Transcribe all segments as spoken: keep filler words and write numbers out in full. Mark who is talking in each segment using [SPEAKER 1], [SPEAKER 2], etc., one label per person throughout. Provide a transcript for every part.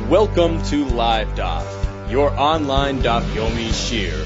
[SPEAKER 1] Welcome to Live Daf, your online Daf Yomi Shir.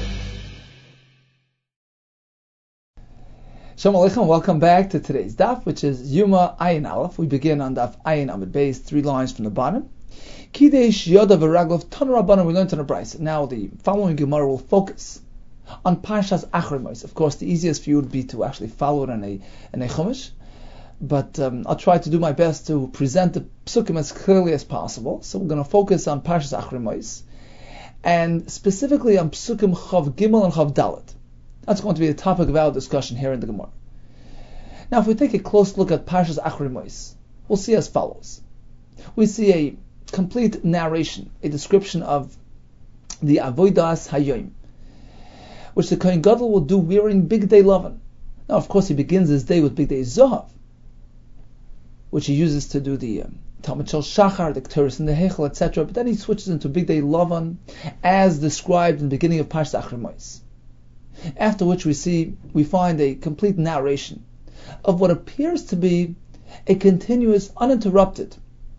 [SPEAKER 2] Shalom Aleichem, welcome back to today's Daf, which is Yuma Ayin Aleph. We begin on Daf Ayin Amid Beis, three lines from the bottom. Kidesh Yoda V'Raglov Tanur Rabbanan, we learned on a Bryce. Now the following Gemara will focus on Parshas Achrei Mos. Of course, the easiest for you would be to actually follow it in a, in a Chumash. But um, I'll try to do my best to present the psukim as clearly as possible. So we're going to focus on Parshas Achrei Mos, and specifically on psukim Chav Gimel and Chav Dalet. That's going to be the topic of our discussion here in the Gemara. Now, if we take a close look at Parshas Achrei Mos, we'll see as follows. We see a complete narration, a description of the Avodas Hayom, which the Kohen Gadol will do wearing Bigdei Lavan. Now, of course, he begins his day with Bigdei Zohav, which he uses to do the um, Talmud Shel Shachar, the Ketores and the Hechel, et cetera. But then he switches into Bigdei Lavan, as described in the beginning of Parshas Achrei Mos. After which we see, we find a complete narration of what appears to be a continuous, uninterrupted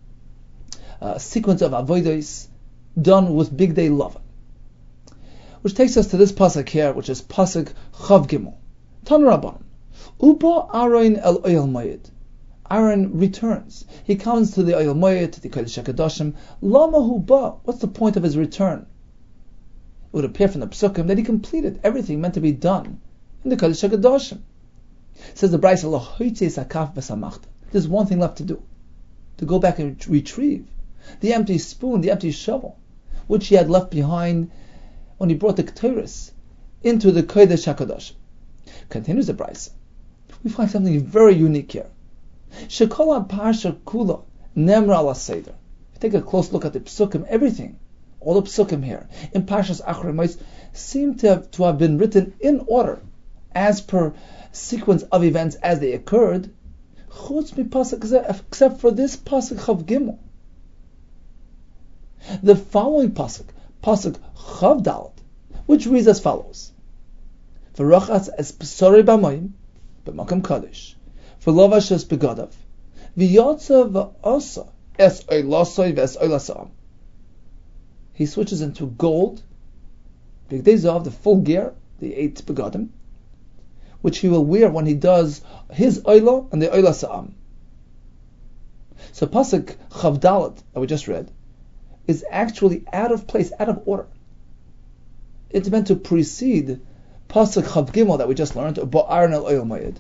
[SPEAKER 2] uh, sequence of avodos done with Bigdei Lavan, which takes us to this pasuk here, which is pasuk Chav Gimel. Tanur Rabbanan, Uba Aaron el Oyel Moed. Aaron returns. He comes to the Oyel Moed, to the Kodesh HaKadoshim. Lama hu ba. What's the point of his return? It would appear from the psukim that he completed everything meant to be done in the Kodesh HaKadoshim. Says the Bryce, there's one thing left to do, to go back and retrieve the empty spoon, the empty shovel, which he had left behind when he brought the Ketores into the Kodesh HaKadoshim. Continues the Bryce. We find something very unique here. Shekol Parsha Kula Nemra Ala Seder. If you take a close look at the psukim, everything, all the psukim here in Parshas Achrei Mos seem to have, to have been written in order, as per sequence of events as they occurred, except for this pasuk Chav Gimel. The following pasuk, pasuk Chav Dalet, which reads as follows: V'rachatz es b'sorei b'mayim b'makam kadosh, v'lovash es begadav, v'yotza v'osa es oilasoi v'es oilasam. He switches into gold, Bigdei Zohav, the full gear, the eight begadim, which he will wear when he does his oila and the oila sa'am. So pasuk Chav Dalet that we just read is actually out of place, out of order. It's meant to precede pasuk Chav Gimel that we just learned, Ba'aron el Oyel Moed.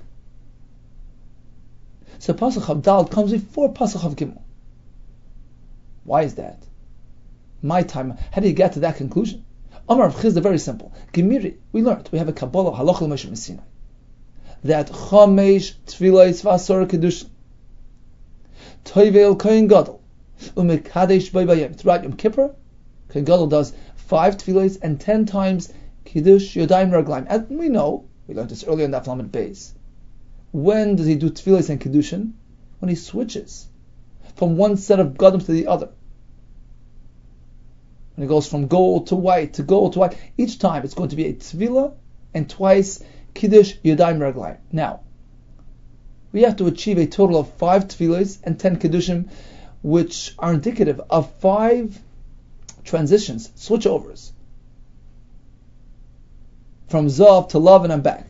[SPEAKER 2] So pasuk Chav Dalet comes before pasuk Chav Gimel. Why is that? My time, how do you get to that conclusion? Amar Rav Chizda, very simple. Gemiri, we learned, we have a Kabbalah, Halach l'Moshe Messina, that Chamesh Tfilos V'Asor Kedushin Toivel Kohen Gadol Umekadesh Bo Bayim. Throughout Yom Kippur, Kohen Gadol does five Tfilos and ten times Kiddush Yodayim Raglaim. And we know, we learned this earlier in the Aflamet Beis. When does he do Tfilos and Kiddushin? When he switches from one set of Gadim to the other. When he goes from gold to white to gold to white, each time it's going to be a Tfilah and twice Kiddush Yodayim Raglaim. Now, we have to achieve a total of five Tfilas and ten Kiddushim, which are indicative of five transitions, switchovers, from Zav to Lavan and back.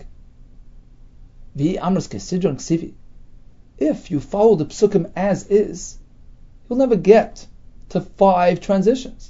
[SPEAKER 2] If you follow the psukim as is, you'll never get to five transitions.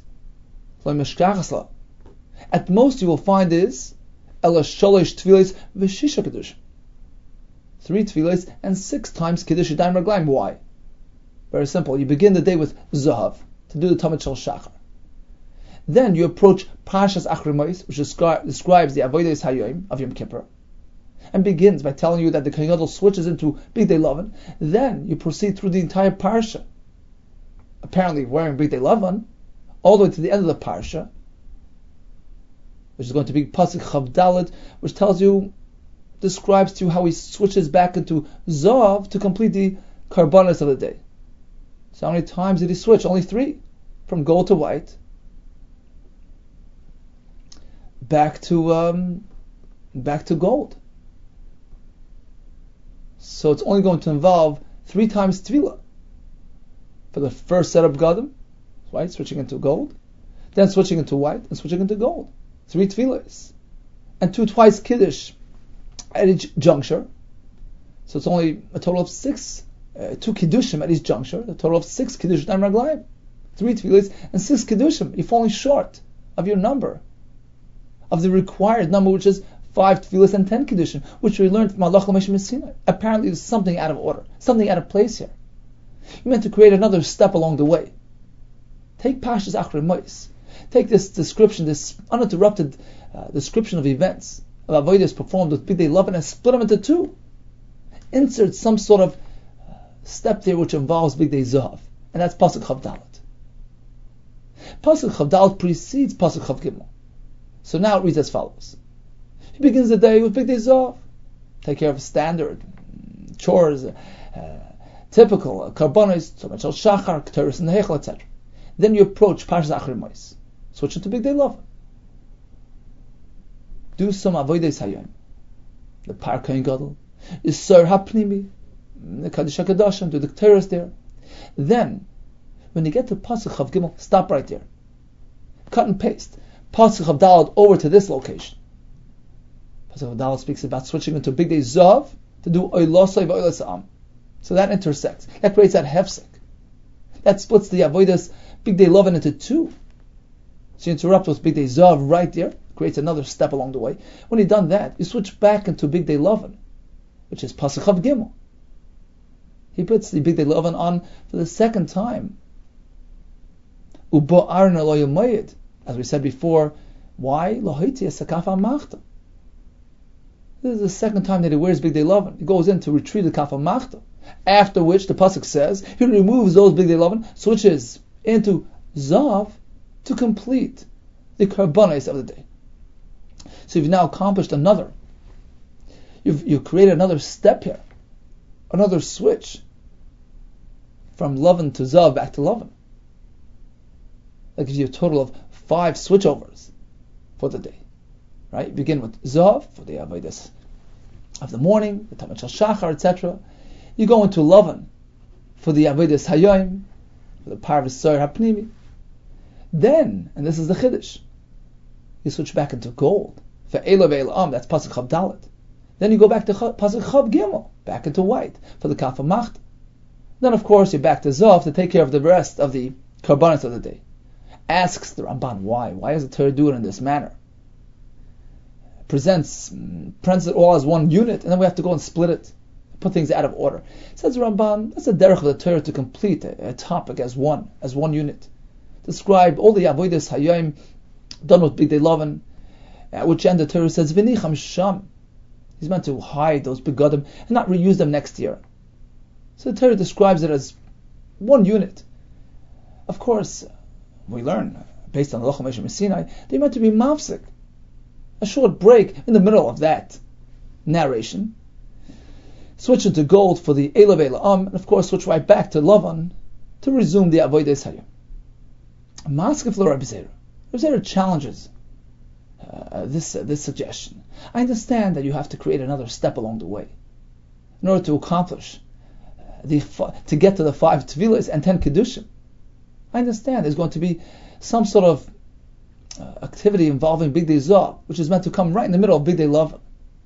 [SPEAKER 2] At most you will find is Ela Sholosh Tfilas V'Shisha Kiddush. Three Tfilas and six times Kiddush Yadayim Raglaim. Why? Very simple. You begin the day with Zohav to do the Talmud Shel Shachar. Then you approach Parshas Achrei Mos, which descri- describes the Avodos Hayom of Yom Kippur, and begins by telling you that the Kohen Gadol switches into Bigdei Lavan. Then you proceed through the entire Parsha, apparently wearing Bigdei Lavan, all the way to the end of the Parsha, which is going to be pasuk Chav Dalet, which tells you, describes to you how he switches back into Zav to complete the Karbanos of the day. So how many times did he switch? Only three. From gold to white, back to um, back to gold. So it's only going to involve three times Tefillah. For the first set of Gadim, right? Switching into gold, then switching into white, and switching into gold. Three tefillas, and two twice kiddush at each juncture. So it's only a total of six, uh, two kiddushim at each juncture, a total of six kiddushim and raglayim. Three tefillas and six kiddushim. You're falling short of your number, of the required number, which is five tefillas and ten kiddushim, which we learned from Allah Moshe Sinai. Apparently there's something out of order, something out of place here. You meant to create another step along the way. Take Parshas Achrei Mos. Take this description, this uninterrupted uh, description of events of avodas performed with Bigdei Lavan, and split them into two. Insert some sort of uh, step there which involves Bigdei Zahav, and that's Pasuk Chav Dalet. Pasuk Chav Dalet precedes Pasuk Chav Gimel. So now it reads as follows. He begins the day with Bigdei Zahav. Take care of standard chores, uh, typical uh, karbonos, Tzomah Shel Shachar, Keteris in the Heichel, et cetera. Then you approach Parshas Achrei Mos. Switch into Bigdei Lavan. Do some avodas hayom. The Par Kohen Gadol, Yisur Hapnimi, the Kaddish HaKadoshim, do the Keteris there. Then, when you get to Pasuk Chav Gimel, stop right there. Cut and paste. Pasuk Chav Dalet over to this location. Pasuk Chav Dalet speaks about switching into Bigdei Zahav to do Oilosai v'Oilas Am. So that intersects. That creates that hefsek. That splits the avodas Bigdei Lavan into two. So you interrupt with Bigdei Zahav right there, creates another step along the way. When you've done that, you switch back into Bigdei Lavan, which is Pasuk Chav Gimel. He puts the Bigdei Lavan on for the second time. Ubo Arna lo yomayid, as we said before. Why? Lohiti esakaf machta. This is the second time that he wears Bigdei Lavan. He goes in to retrieve the kaf machta. After which the pasuk says he removes those Bigdei Lavan, switches into Zahav to complete the karbonos of the day. So you've now accomplished another. You've you've created another step here, another switch from Lavan to Zahav back to Lavan. That gives you a total of five switchovers for the day. Right? You begin with Zahav for the avodas of the morning, the Tzomah Shel Shachar, et cetera. You go into Lavan for the avodas hayom, for the Par V'Soyer Hapnimi. Then, and this is the Chiddush, you switch back into gold. For Eila Ve'Eila Am, that's Pasuk Chav Dalet. Then you go back to Pasuk Chav Gimel, back into white, for the Kaf Machta. Then, of course, you're back to Zahav to take care of the rest of the karbonos of the day. Asks the Ramban why. Why does the Torah do it in this manner? Presents, presents it all as one unit, and then we have to go and split it, put things out of order. Says the Ramban, that's the derech of the Torah to complete a, a topic as one, as one unit. Describe all the avodas hayom done with Bigdei Lavan, at which end the Torah says v'nicham sham. He's meant to hide those begadim and not reuse them next year. So the Torah describes it as one unit. Of course, we learn based on the Halacha Moshe Sinai, they're meant to be mafsik, a short break in the middle of that narration. Switch into gold for the Eila Ve'Eila Am, and of course switch right back to Lavan to resume the avodas hayom. Maskef lo Rabbi Zera. Rabbi Zera challenges uh, this uh, this suggestion. I understand that you have to create another step along the way in order to accomplish uh, the to get to the five tevilas and ten keddushim. I understand there's going to be some sort of uh, activity involving Bigdei Zahav, which is meant to come right in the middle of Bigdei Lavan.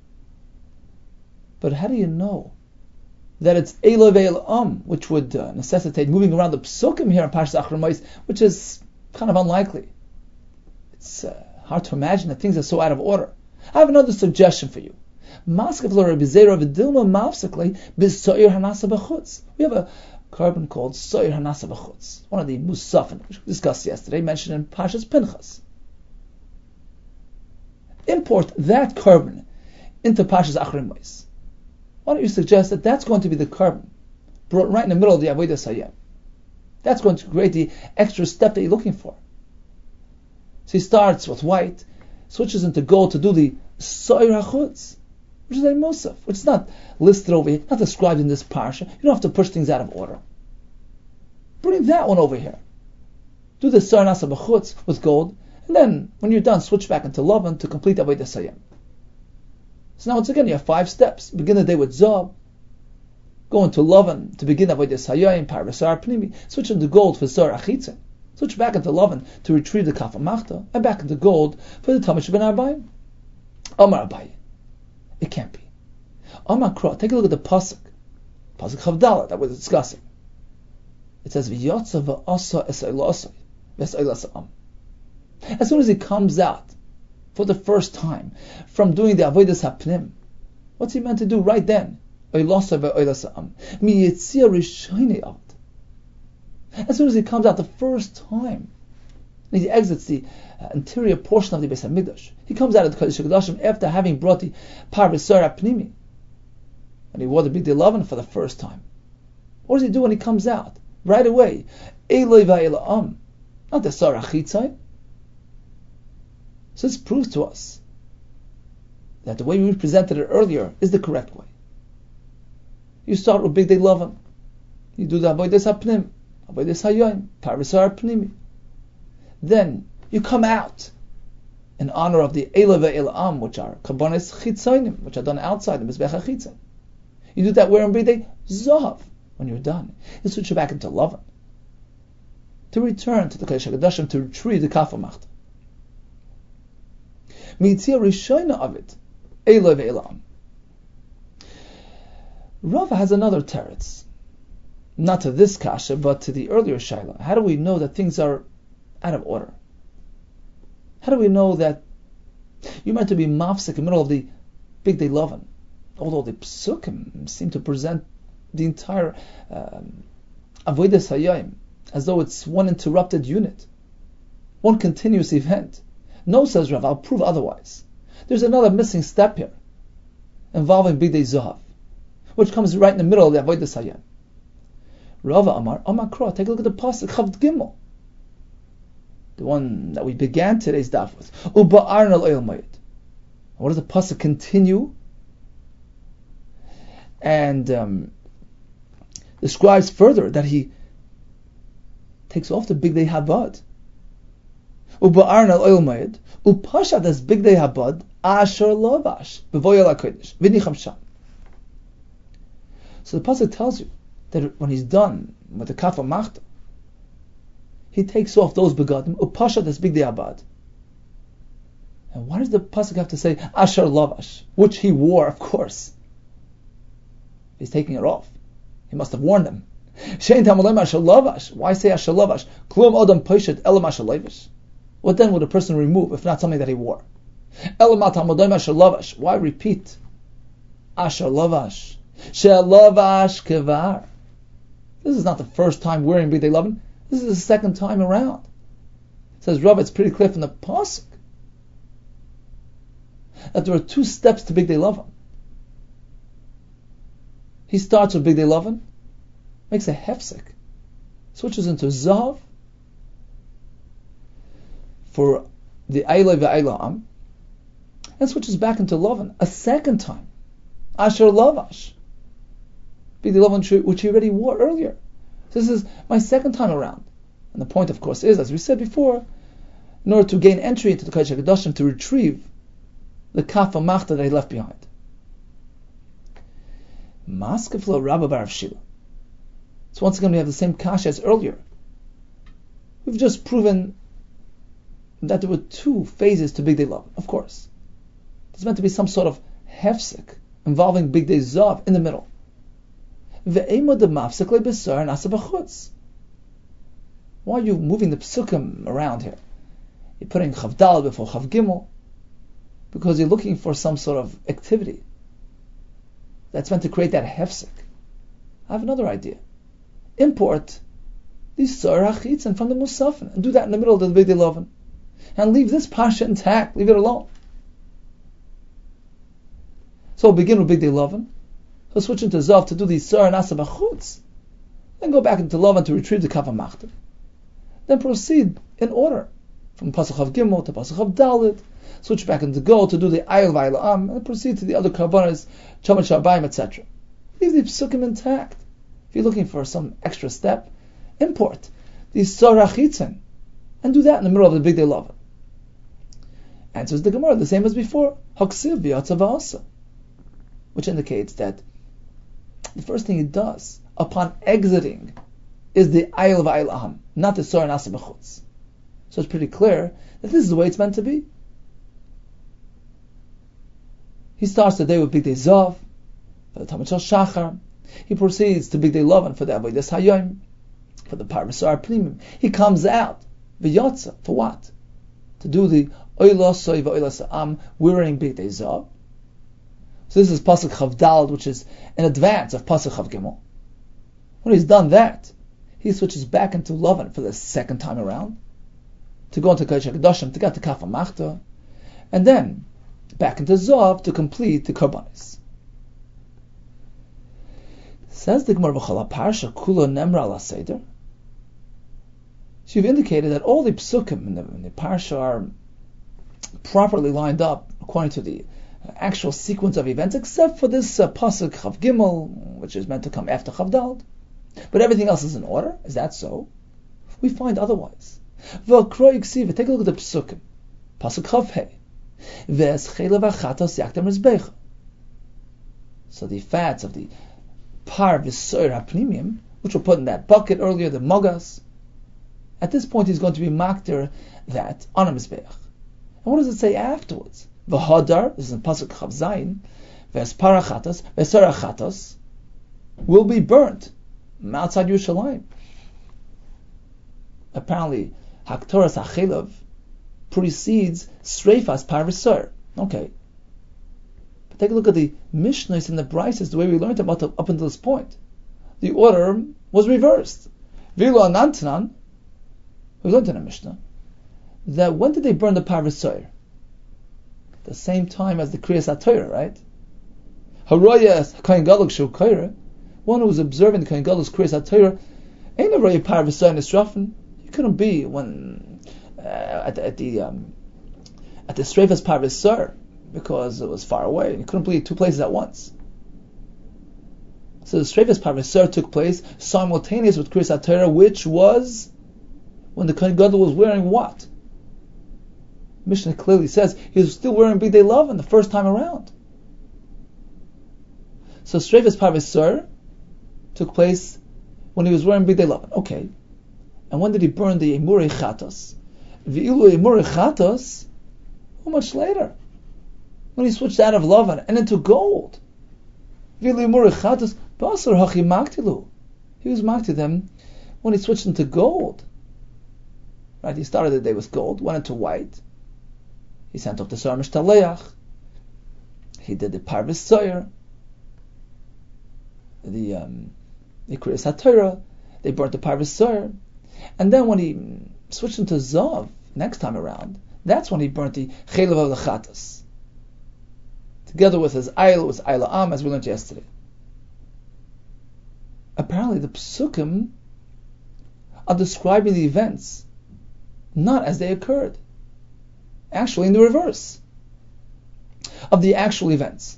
[SPEAKER 2] But how do you know that it's Eila Ve'Eila Am, which would uh, necessitate moving around the psukim here in Parshas Achrei Mos, which is kind of unlikely. It's uh, hard to imagine that things are so out of order. I have another suggestion for you. Maskef lo Rabbi Zera v'dilma mafsikli b'soyer hanasa b'chutz. We have a carbon called soyer hanasa b'chutz, one of the musafin, which we discussed yesterday, mentioned in Parshas Pinchas. Import that carbon into Parshas Achrei Mos. Why don't you suggest that that's going to be the carbon brought right in the middle of the avodas hayom? That's going to create the extra step that you're looking for. So he starts with white, switches into gold to do the soyer hachutz, which is a musaf, which is not listed over here, not described in this parsha. You don't have to push things out of order. Bring that one over here. Do the soyer nasa b'chutz with gold, and then when you're done, switch back into Lavan to complete avodas hayom. So now once again you have five steps. Begin the day with Zahav, go into Lavan to begin avodas hayom, Par V'Soyer Pnimi, switch into gold for Soyer Achitzin. Switch back into Lavan to retrieve the Kaf Machta, and back into gold for the Tamish ben Arbayim. Omar Abaye. It can't be. Omar Kra, take a look at the Pasuk. Pasuk Chavdala that we're discussing. It says, V'yotza v'asa esaylasay, v'esaylasam. As soon as he comes out for the first time from doing the Avodas HaPnim, what's he meant to do right then? As soon as he comes out the first time, and he exits the uh, interior portion of the Beis Hamikdash, he comes out of the Kodesh HaKodashim after having brought the Parvisar HaPnimi, and he wore the Big Day Lavan for the first time. What does he do when he comes out? Right away, Eloi va'ela'am, not the Sarah Chitzai. So this proves to us that the way we presented it earlier is the correct way. You start with Big Day Lavan. You do the Avodas HaPnim, Avodas HaYom, Parvisar HaPnimi. Then you come out in honor of the Eloi va'ela'am, which are Karbonos Chitzainim, which are done outside the Mizbech HaChitzai. You do that wearing Big Day Zahav. When you're done, you switch back into Lavan to return to the Kodesh HaKodashim to retrieve the Kaf Machta. Mitzia Rishona of it, Eloi ve'elam. Rava has another teretz, not to this kasha, but to the earlier shaila. How do we know that things are out of order? How do we know that you're meant to be mafsik in the middle of the Big Day Lavan, although the psukim seem to present the entire um, Avodas Hayom as though it's one interrupted unit, one continuous event? No, says Rav, I'll prove otherwise. There's another missing step here involving Big Day Zahav, which comes right in the middle of the Avodas Hayom. Rava Amar, Amar Kra, take a look at the Pasuk Chavd Gimel, the one that we began today's daf with. Uba'arn al oil mayit. What does the Pasuk continue? And um, describes further that he takes off the Big Day Habad. Uba'arn al oil mayid. Upasha das Big Day Habad asher lavash b'voyel hakodesh v'nicham sham. So the pasuk tells you that when he's done with the Kaf Machta, he takes off those begadim. Upasha das Big Day Habad. And why does the pasuk have to say asher lavash, which he wore, of course? He's taking it off. He must have warned them. Why say Asher Lavash? What then would a person remove if not something that he wore? Why repeat Asher Lavash? Lavash Kevar. This is not the first time wearing Big Day Lavan. This is the second time around. It says Rav, it's pretty clear from the pasuk that there are two steps to Big Day Lavan. He starts with Big Day Lavan, makes a hefsek, switches into Zahav for the Eiloi ve'Eilam, and switches back into Lavan a second time. Asher Lavash. Big Day Lavan, which he already wore earlier. So this is my second time around. And the point, of course, is, as we said before, in order to gain entry into the Kodesh HaKodashim, to retrieve the Kaf Machta that he left behind. Maskeflo Rabba Bar Shila. So once again we have the same kasha as earlier. We've just proven that there were two phases to Big Day Lavan. Of course, there's meant to be some sort of hefsek involving Big Day Zav in the middle. Why are you moving the psukim around here? You're putting Chavdal before Chav Gimel because you're looking for some sort of activity that's meant to create that hefsek. I have another idea. Import these Sarah Chitzin from the Musafin and do that in the middle of the Big Day Lavan. And leave this Pasha intact. Leave it alone. So we'll begin with Big Day Lavan. So switch into Zav to do the Sarah Nasa B'chutz. Then go back into Lavan to retrieve the Kaf Machta. Then proceed in order from Pasach of Gimel to Pasach of Dalit. Switch back into Go to do the Ayil V'Ayila'am and proceed to the other Karbanas, Chomet Shabbayim, et cetera. Leave the Psukim intact. If you're looking for some extra step, import the Sarah Chitzin and do that in the middle of the Big Day Lavan. Answers the Gemara the same as before, Haksiv V'Yatza V'Asa, which indicates that the first thing he does upon exiting is the Ayil V'Ayil Aham, not the Sor Nasa B'chutz. So it's pretty clear that this is the way it's meant to be. He starts the day with Big Day Zav, for the Tamid Shal Shachar. He proceeds to Big Day Lavan for the Avodas Hayom, for the Parvasar Pnimim. He comes out, V'yotza, for what? To do the Oila Soy V'Oila Sa'am, wearing Big Day Zav. So this is Pasuk Chav Daled, which is in advance of Pasuk Chav Gimel. When he's done that, he switches back into Lavan for the second time around, to go into Kodesh HaKadoshim, to get the Kaf HaMachta, and then back into Zav to complete the Karbanis. Says the Gemara B'Chala Parsha Kula Nemra Ala Seder. So you've indicated that all the psukim in the, in the Parsha are properly lined up according to the actual sequence of events, except for this uh, Pasuk Chav Gimel, which is meant to come after Chav Daled. But everything else is in order. Is that so? We find otherwise. V'akroi ksiva. Take a look at the psukim. Pasuk Chav Hei. V'es chela v'achatos yaktem rizbecha. So the fats of the par v'soir hapnimim, which were put in that bucket earlier, the mogas. At this point, he's going to be makter that on a mizbeach. And what does it say afterwards? V'hadar. This is in Pasuk Chav Zayin. V'es parachatos v'soir achatos will be burnt outside Yerushalayim. Apparently, Haktoras HaChelav precedes Sreifas Parvasar. Okay. But take a look at the Mishnahs and the Brises, the way we learned about it up until this point. The order was reversed. Vilo Anantanan, we learned in a Mishnah, that when did they burn the Parvasar? The same time as the Kriyas HaTorah, right? Haroyas HaKohen Gadol Shu Koireh, one who was observing the Kohen Gadol's Kriyas HaTorah, ain't a Roya Parvasar Nisrafen. You couldn't be when uh, at, the, at the um, at the Sreifas Parvasar, because it was far away. You couldn't be at two places at once. So the Sreifas Parvasar took place simultaneous with Kriyas HaTorah, which was when the Kohen Gadol was wearing what? Mishnah clearly says he was still wearing Big Day Lavan the first time around. So Sreifas Parvasar took place when he was wearing Big Day Lavan. Okay. And when did he burn the Emurei Chatos? V'ilu Emurei Chatos, how much later? When he switched out of Lavan and into gold. V'ilu Emurei Chatos, Basar Hachi Maktilu. He was makti them when he switched into gold. Right, he started the day with gold, went into white. He sent off the Sar Mishtaleach. He did the Parvis Soyer. The um, the Kriyas HaTorah. They burnt the Parvis Soyer. And then when he switched into Zav, next time around, that's when he burnt the Chelav Lachatas. Together with his Ayil, with Ayil Am, as we learned yesterday. Apparently the Psukim are describing the events not as they occurred. Actually in the reverse of the actual events.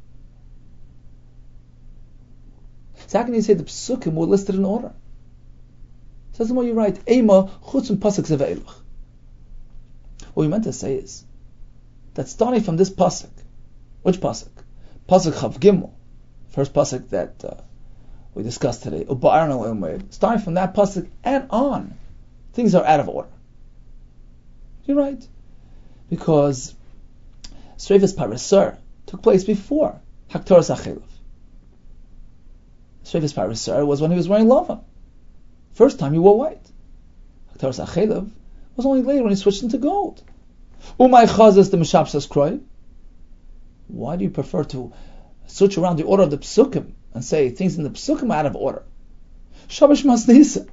[SPEAKER 2] So how can you say the Psukim were listed in order? Says the more you write, Eima chutzum pasuk zeveilach. What we meant to say is that starting from this pasuk, which pasuk? Pasuk Chav Gimel, first pasuk that uh, we discussed today. Starting from that pasuk and on, things are out of order. You're right, because Sreifas Parvasar took place before Haktoras HaChelav. Sreifas Parvasar was when he was wearing Lavan. First time he wore white. Haktoras HaChelav was only later when he switched into gold. Umay chazas the mishapsas kroy. Why do you prefer to switch around the order of the psukim and say things in the psukim are out of order? Shabash masnisa.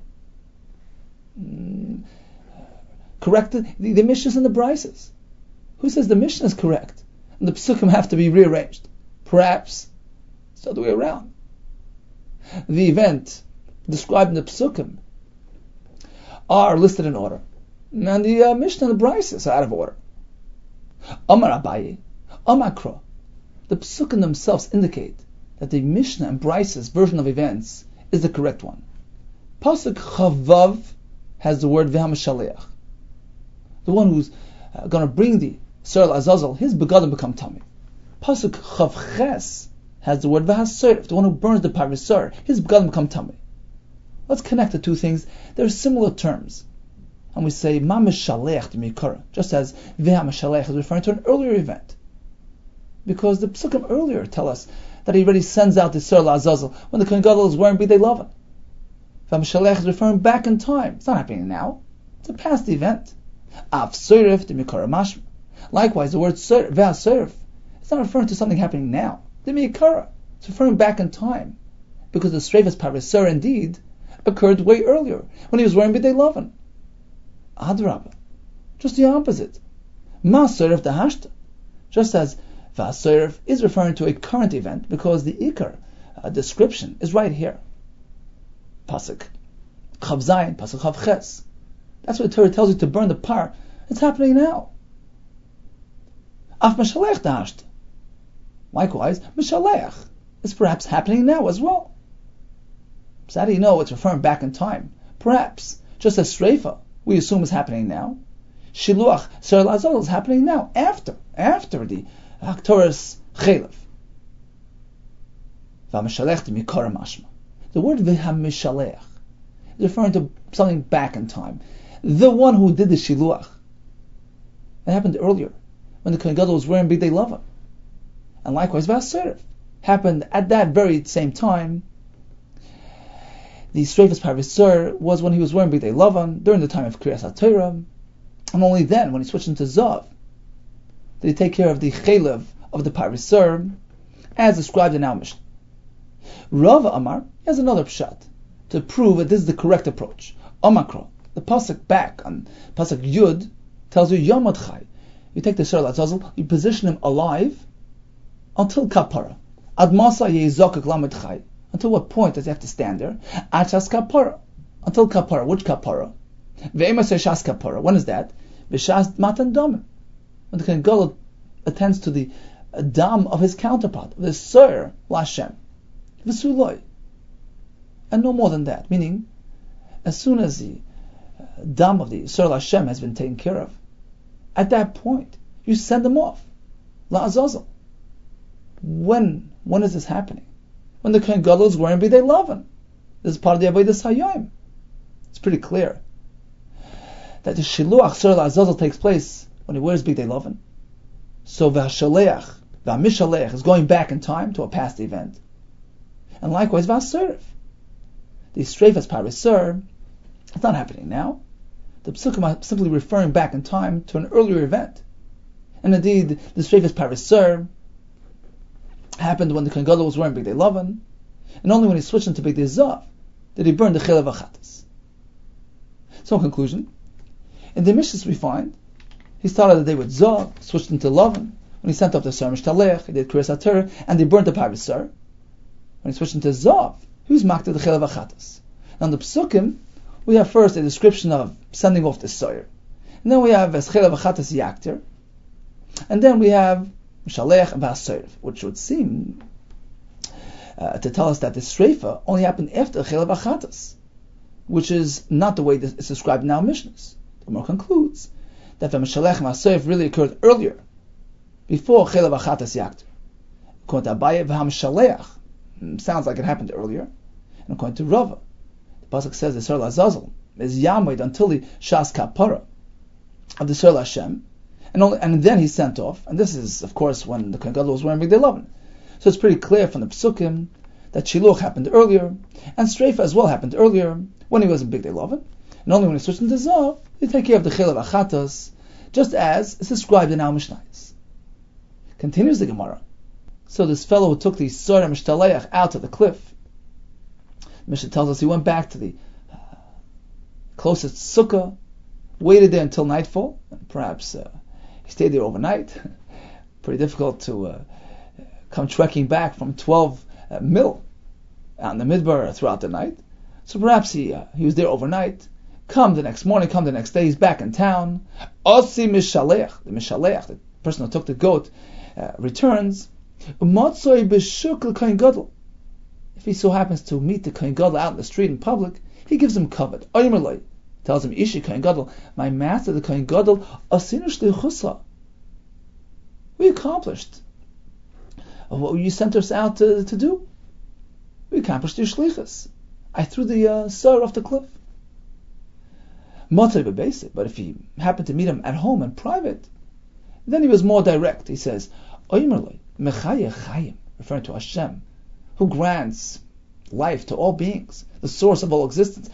[SPEAKER 2] Mm, corrected the, the Mishnahs and the Brises. Who says the Mishnah is correct and the psukim have to be rearranged? Perhaps it's the other way around. The event described in the psukim are listed in order, and the uh, Mishnah and the Brises are out of order. Amar Abaye, Amar Kro. The psukim themselves indicate that the Mishnah and Brises version of events is the correct one. Pasuk Chavav has the word V'hamashaleach. The one who's uh, going to bring the Sar Azazel, his begadim become tummy. Pasuk Chav Ches has the word V'hasoyref, the one who burns the Parvasar, his begadim become tummy. Let's connect the two things. They're similar terms. And we say, Ma mishalech d'mikara, just as Veha mishalech is referring to an earlier event. Because the Psukim earlier tell us that he already sends out the Sir La'azazel when the Kohen Gadol is wearing Bidei Lavan. Veha mishalech is referring back in time. It's not happening now. It's a past event. Av Seirif d'mikara mashma. Likewise, the word Veha Seirif, it's not referring to something happening now. D'mikara. It's referring back in time. Because the Sreifas Parisur indeed occurred way earlier, when he was wearing Bidei Lavan. Adrabah. Just the opposite. Ma Seirif Dahashta. Just as Vaseirif is referring to a current event, because the Ikar uh, description is right here. Pasuk Chav Zayin, Pasuk Chav Ches. That's what the Torah tells you to burn the par. It's happening now. Af Mishalech Dahashta. Likewise, Mishalech is perhaps happening now as well. So how do you know it's referring back in time? Perhaps, just as Sreifa, we assume is happening now. Shiluach, Sir La'azazel is happening now, after, after the Haktoras Chelev. V'amishalech d'mikara mashma. The word v'hamishalech is referring to something back in time. The one who did the Shiluach. That happened earlier, when the Kohen Gadol was wearing Bidei Lavan. And likewise, Vaseirif happened at that very same time. The Sreifas Parisur was when he was wearing Bidei Lavan during the time of Kriyas HaTorah, and only then, when he switched into Zav, did he take care of the Chelev of the Parisur, as described in our Mishnah. Rav Amar has another pshat to prove that this is the correct approach. Omakro, the pasuk back on pasuk Yud, tells you Yamad Chai. You take the Sir La'azazel, you position him alive until Kapara. Ad Masa Yezokak Lamed Chai. Until what point does he have to stand there? Achas kapara. Until kapara. Which kapara? Ve'emas shas kapara. When is that? V'shas matan dam. When the Kohen Gadol attends to the dam of his counterpart, the Sir Lashem. V'suloi. And no more than that. Meaning, as soon as the dam of the Sir Lashem has been taken care of, at that point, you send them off. La'azazel. When, when is this happening? When the Kohen Gadol is wearing Bidei Lavan. This is part of the Avodas Hayom. It's pretty clear that the Shiluach Sir La'azazel takes place when he wears Bidei Lavan. So V'hashaleach, V'hamishaleach is going back in time to a past event. And likewise Vaseirif. The Sreifas Parisur, it's not happening now. The Psukim are simply referring back in time to an earlier event. And indeed, the Sreifas Parisur happened when the Kohen Gadol was wearing Bidei Lavan, and only when he switched into Bidei Zav did he burn the Chelev Achatas. So in conclusion, in the Mishnahs we find he started the day with Zav, switched into Lavan. When he sent off the Sar Mishtalech, he did Kriyas HaTorah, and they burnt the Parisur. When he switched into Zav, he was maked to the Chelev Achatas. Now in the Psukim, we have first a description of sending off the Soyer, and then we have as Chelev Achatas Yaktir, and then we have Mishalech and Vaseirif, which would seem uh, to tell us that the Sreifa only happened after Chelev Achatas, which is not the way that it's described in our Mishnahs. The Gemara concludes that the Mishalech and Vaseirif really occurred earlier, before Chelev Achatas Yaktir. According to Abaye, V'hamishaleach sounds like it happened earlier, and according to Rava, the pasuk says the Sir La'azazel is Yamid until the Shas Kapara of the Sir Lashem. And, only, and then he's sent off, and this is, of course, when the Kohen Gadol was wearing Bidei Lavan. So it's pretty clear from the Psukim that Shiluach happened earlier, and Streifa as well happened earlier, when he was in Bidei Lavan, and only when he switched into Zav, they take care of the Chelev Achatas, just as is described in our Mishnayos. Continues the Gemara. So this fellow who took the Sor Mishtaleach out to the cliff, Mishnah tells us he went back to the uh, closest sukkah, waited there until nightfall, and perhaps uh, he stayed there overnight. Pretty difficult to uh, come trekking back from twelve uh, mil out in the midbar throughout the night. So perhaps he uh, he was there overnight. Come the next morning, come the next day, he's back in town. Osi Mishalech, the Mishalech, the person who took the goat, uh, returns. Umatzoi b'shuk l'Kohen Gadol. If he so happens to meet the Kohen Gadol out in the street in public, he gives him kavod. Oymerloi tells him, Ishi Kohen Gadol, my master, the Kohen Gadol, asinu shlichusa. We accomplished what you sent us out to, to do. We accomplished your shlichus. I threw the uh, sar off the cliff. But if he happened to meet him at home in private, then he was more direct. He says, referring to Hashem, who grants life to all beings, the source of all existence.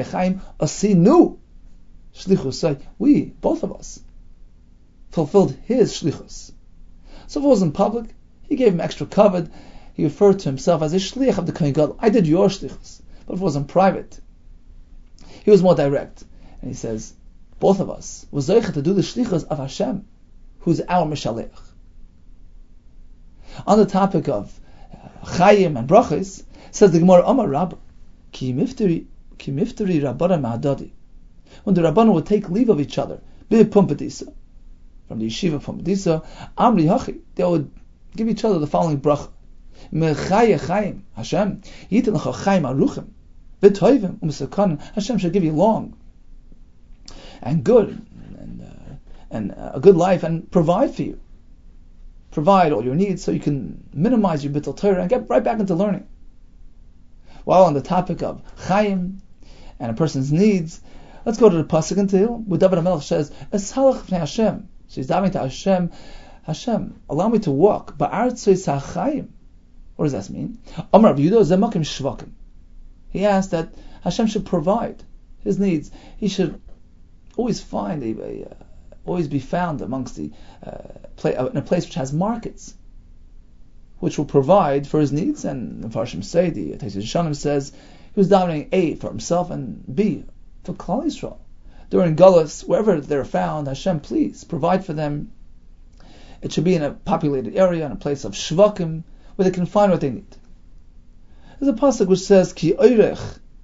[SPEAKER 2] We, both of us, fulfilled his shlichus. So if it was in public, he gave him extra kavod. He referred to himself as a shliach of the Kohen Gadol. I did your shlichus. But if it was in private, he was more direct. And he says, both of us were zeicha to do the shlichus of Hashem, who's our Mishalech. On the topic of uh, Chayim and Brachos, says the Gemara, Amar Rabba, ki mifteri Rabbana ma'adadi. When the Rabbana would take leave of each other, bi Pumbedisa, from the yeshiva Pumbedisa, Amri Hachi, they would give each other the following bracha. Mechaya Chayim, Hashem, yitin lecha Chayim aruchim, v'toivim u'misakanim, Hashem shall give you long and good and uh, and uh, a good life and provide for you. Provide all your needs so you can minimize your bittul Torah and get right back into learning. While on the topic of Chaim and a person's needs, let's go to the pasuk in Tehillim where David HaMelech says, "Esalach v'nei Hashem." So he's davening to Hashem, Hashem, allow me to walk ba'aretz ha'chaim. What does that mean? Amar Rabbi Yehuda zemakim shvakim. He asked that Hashem should provide his needs. He should always find a, a uh, always be found amongst the uh, play, uh, in a place which has markets, which will provide for his needs. And the Farshim say, the Tosfos Yeshanim says, he was davening A for himself and B for Klal Yisrael. During Gullus, wherever they're found, Hashem, please provide for them. It should be in a populated area, in a place of shvakim, where they can find what they need. There's a pasuk which says, Ki oirech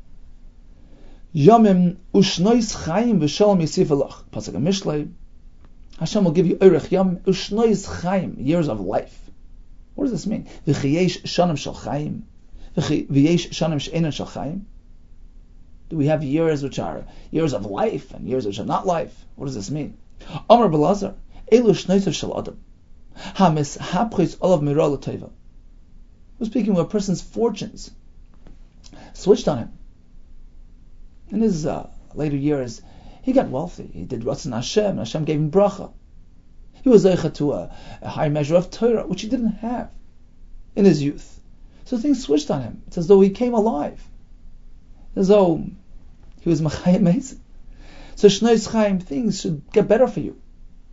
[SPEAKER 2] Yamim ushnois chayim v'shalom yisif alach. Pasuk in Mishlei, Hashem will give you oirech yam ushnois chayim, years of life. What does this mean? V'chiyesh shanim shel chayim, v'yesh shanim she'enon shel chayim. Do we have years which are years of life and years which are not life? What does this mean? Amar Belazar, elu shnoisav shel adam, hamis hapchis olav mira l'teva. We're speaking of a person's fortunes switched on him. In his uh, later years, he got wealthy. He did Ratzon Hashem, and Hashem gave him bracha. He was zeicha to a, a high measure of Torah, which he didn't have in his youth. So things switched on him. It's as though he came alive. As though he was Machayim Mesim. So Shnois Chaim, things should get better for you.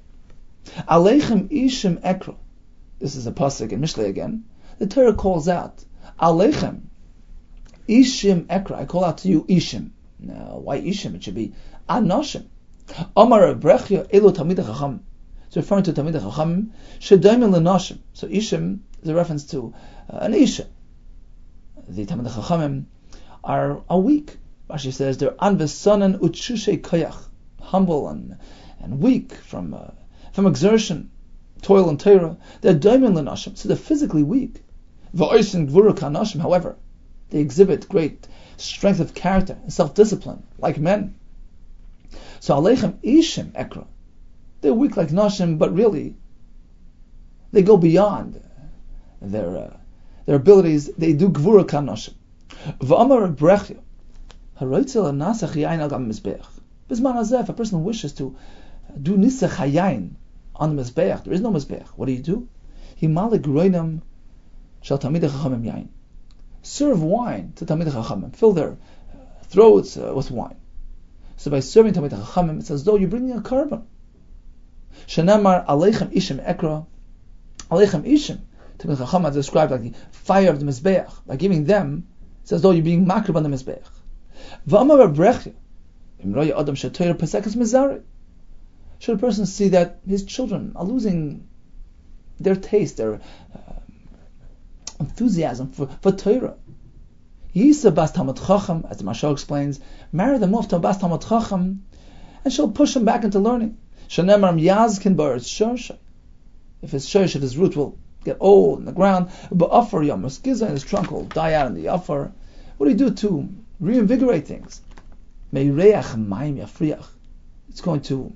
[SPEAKER 2] Aleichem Ishim Ekra. This is a pasuk in Mishlei again. The Torah calls out, Aleichem Ishim Ekra. I call out to you Ishim. Now, why Ishim? It should be Anoshim. Amar Brechya Elu Talmidei Chacham. It's referring to Talmidei Chacham. Shedaimim L'Noshim. So Ishim is a reference to uh, an Isha. The Talmidei Chachamim are, are weak. Rashi says they're Anvesanan Utshushe Koyach, humble and and weak from uh, from exertion, toil and Torah. They're Daimim L'Noshim, so they're physically weak. Va'osin Gvura K'Anoshim, however, they exhibit great strength of character and self-discipline, like men. So Aleichem Ishim Ekra. They're weak like Nashim, but really, they go beyond their uh, their abilities. They do Gvura K'Anoshim. V'amar Brechya, Haroitzel Nasach Yain Al Gam Mizbeach. Bisman Hazeh, if a person wishes to do Nisach Hayain on the Mizbeach, there is no Mizbeach. What do you do? He Malik Roinam Shal Talmidei Chachamim Yain. Serve wine to Talmidei Chachamim. Fill their throats uh, with wine. So by serving Talmidei Chachamim, it's as though you're bringing a carbon. Shenamar Aleichem Ishim Ekra. Aleichem Ishim. Talmidei Chachamim is described like the fire of the Mizbeach. By giving them, it's as though you're being makrib on the Mizbeach. V'amar Brechya. Imroya Adam Shatoyer Pesekas Mizari. Should a person see that his children are losing their taste, their uh, enthusiasm for, for Torah. Yisa Bas Talmud Chacham, as the Mashal explains, marry them off to a Bas Talmud Chacham, and she'll push him back into learning. Shanemar Yazkin Baritz Shorsha. If his shorsh, if his root will get old in the ground, but Afar Yamas Giza and his trunk will die out in the Afar. What do you do to reinvigorate things? Meireach Maim Yafriach. It's going to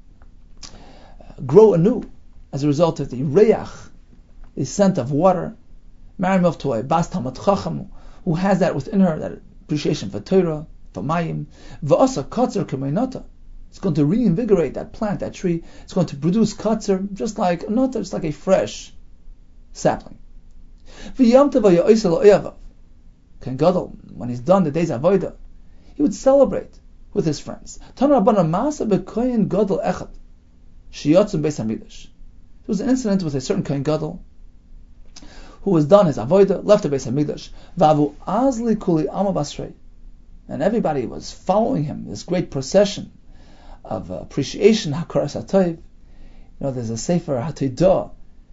[SPEAKER 2] uh, grow anew as a result of the reach, the scent of water. Marry him off to a Bas Talmud Chacham who has that within her, that appreciation for Torah, for Mayim. V'asa katzer k'meinata. It's going to reinvigorate that plant, that tree. It's going to produce katzer, just like another, just like a fresh sapling. V'yam teva ya'oisel o'yavav. Kohen Gadol, when he's done the day's avodah, he would celebrate with his friends. Tana Rabbana Masa beKohen Gadol echad sheyotzim beis hamikdash. There was an incident with a certain Kohen Gadol who was done his avodah, left the beis hamikdash. Vavu azli kuli ama basrei, and everybody was following him. This great procession of uh, appreciation, hakaras hatov. You know, there's a sefer Hatidah,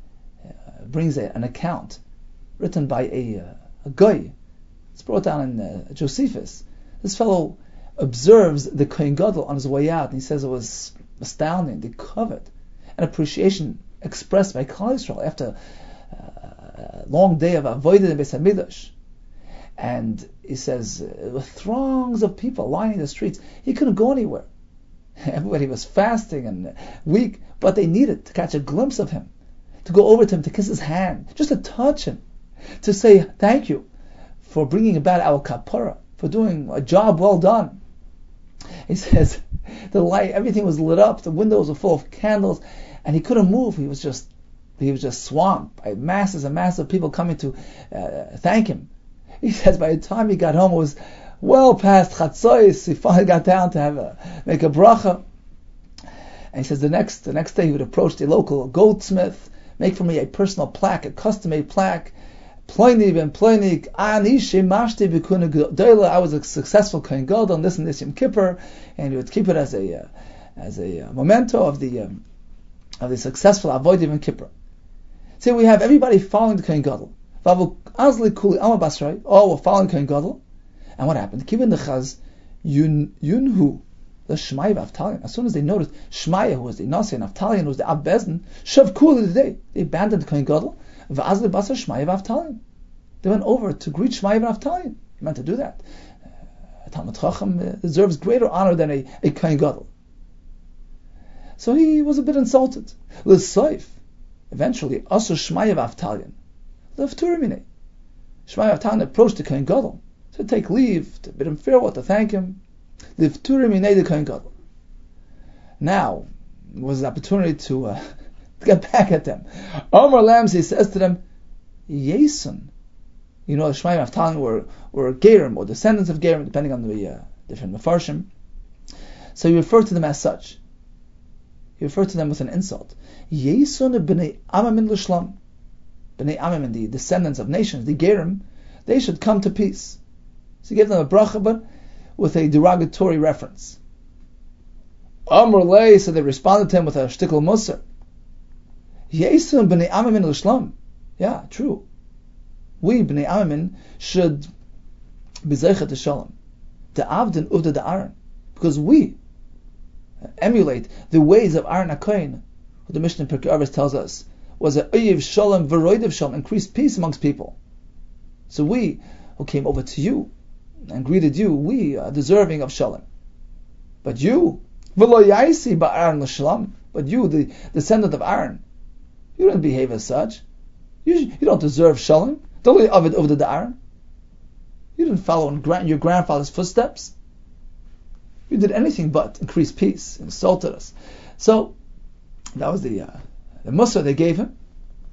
[SPEAKER 2] uh, brings a, an account written by a, uh, a goy. It's brought down in uh, Josephus. This fellow observes the Kohen Gadol on his way out, and he says it was astounding, the kavod and appreciation expressed by Klal Yisrael after uh, a long day of avodah in Beis Hamikdash. And he says, uh, with throngs of people lining the streets, he couldn't go anywhere. Everybody was fasting and weak, but they needed to catch a glimpse of him, to go over to him, to kiss his hand, just to touch him, to say thank you for bringing about our kapara, for doing a job well done. He says the light, everything was lit up, the windows were full of candles, and he couldn't move. He was just, he was just swamped by masses and masses of people coming to uh, thank him. He says by the time he got home, it was well past Chatzos. He finally got down to have a, make a bracha. And he says the next, the next day he would approach the local goldsmith, make for me a personal plaque, a custom-made plaque. Ploini ben Ploini, ani shemashti b'kuna gedola. I was a successful Kohen Gadol on this and this Yom Kippur, and he would keep it as a uh, as a uh, memento of the um, of the successful avodah Yom Kippur. So we have everybody following the Kohen Gadol. Vavu azli kuli ama basrei. Oh, we're following Kohen Gadol, and what happened? Kivin dechaz yun yunhu the Shmaya Avtalion. As soon as they noticed Shmaya, who was the Nasi, and Avtalion, who was the Ab Bezdin, shav kuli the day they abandoned the Kohen Gadol. They went over to greet Shmaya and Avtalion. He meant to do that. A Talmid Chacham deserves greater honor than a, a Kohen Gadol. So he was a bit insulted. L'soif, eventually, also Shmaya Avtalion. L'fturimine. Shmaya Avtalion approached the Kohen Gadol to take leave, to bid him farewell, to thank him. L'fturimine the Kohen Gadol. Now was an opportunity to uh, to get back at them. Omar Lamzi says to them, Yesun. You know, the Shmaya of Avtalion were, were Gerim, or descendants of Gerim, depending on the uh, different Mefarshim. So you refer to them as such. You refer to them with an insult. Yesun b'nei Amamin l'shlam. B'nei Amamin, the descendants of nations, the Gerim, they should come to peace. So he gave them a bracha, but with a derogatory reference. Amr Lei, so they responded to him with a shtickle musar. Yesun b'nei Amamin l'shlam. Yeah, true. We, b'nei Amamin, should be zeichet to shalom. The avdin uvda the Aaron. Because we emulate the ways of Aaron HaKohen, who the Mishnah in Pirkei Avos tells us was a oyev shalom v'roidev shalom, increased peace amongst people. So we, who came over to you and greeted you, we are deserving of shalom. But you, v'lo yaisi ba'Aaron l'shalom, but you, the descendant of Aaron, you don't behave as such. You, you don't deserve shalom. Don't let Ovid over the Aaron. You didn't follow in gra- your grandfather's footsteps. You did anything but increase peace, insulted us. So that was the uh, the musar they gave him.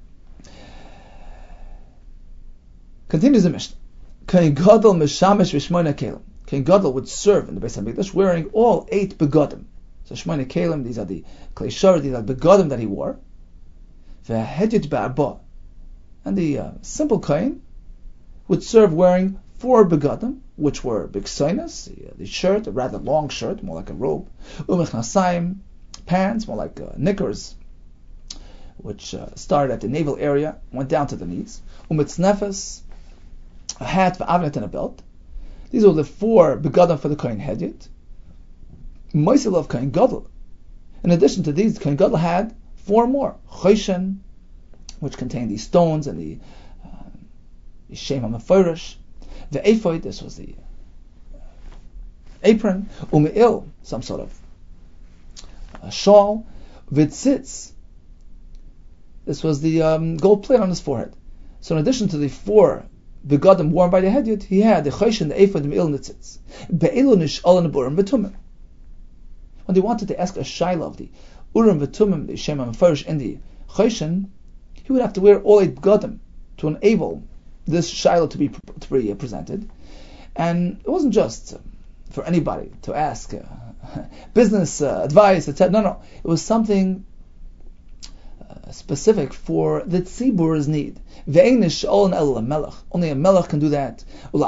[SPEAKER 2] Continues the Mishnah. Kohen Gadol meshamish v'shmoina kelim. Kohen Gadol would serve in the Beis Hamikdash wearing all eight begadim. So shmoina kelim, these are the klei shor, these are the begadim that he wore. V'hedit ba'arba. And the uh, simple Kohen would serve wearing four begadim, which were biksoinas, the, uh, the shirt, a rather long shirt, more like a robe, umechnasayim, pants, more like uh, knickers, which uh, started at the navel area, went down to the knees, umitznefes, a hat, v'avnet, and a belt. These were the four begadim for the Kohen Hedjit. Moisil of Kohen Gadol. In addition to these, Kohen Gadol had four more. Choshen, which contained these stones and the uh, the Shem HaMeforish. The ephod, this was the uh, apron. Ume'il, some sort of uh, shawl. V'tzitz, this was the um, gold plate on his forehead. So in addition to the four begadim worn by the Hedyot, he had the Choshen, the Ephod, the Me'il, and the Tzitz. Be'elu nish'al and Urim v'Tumim. When they wanted to ask a Shaila of the Urim v'Tumim, the Shem HaMefarish, and the Choshen, he would have to wear all eight begadim to enable this Shaila to be, to be presented. And it wasn't just for anybody to ask uh, business uh, advice, et cetera. No, no. It was something uh, specific for the tzibur's need. Only a melech can do that.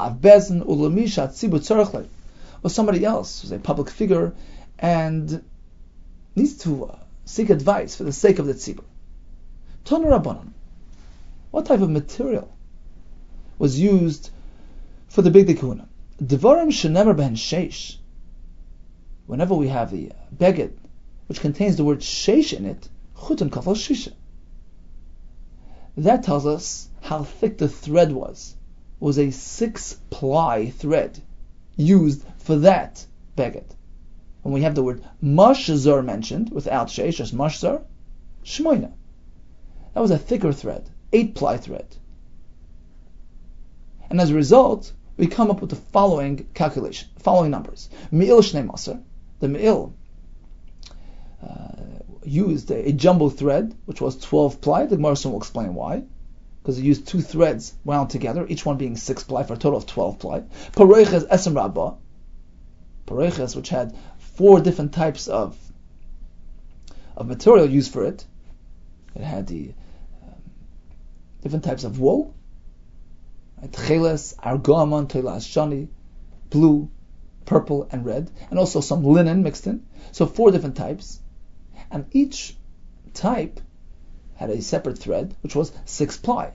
[SPEAKER 2] Or somebody else who's a public figure and needs to uh, seek advice for the sake of the tzibur. Tanu Rabbanan. What type of material was used for the Bigdei Kehuna? Devarim shenemer behen sheish. Whenever we have the beged, which contains the word sheish in it, chutun kafal shisha. That tells us how thick the thread was. It was a six-ply thread used for that beged. When we have the word mashzar mentioned without sheish, just mashzar, shmoina. That was a thicker thread, eight-ply thread. And as a result, we come up with the following calculation, following numbers. Me'il shnei maser, the me'il uh, used a, a jumbo thread, which was twelve ply. The Gemara soon will explain why, because it used two threads wound together, each one being six ply for a total of twelve ply. Paroiches esem rabba, paroiches, which had four different types of of material used for it. It had the um, different types of wool. Tcheles, argamon, telas shani, blue, purple, and red, and also some linen mixed in. So four different types, and each type had a separate thread, which was six ply.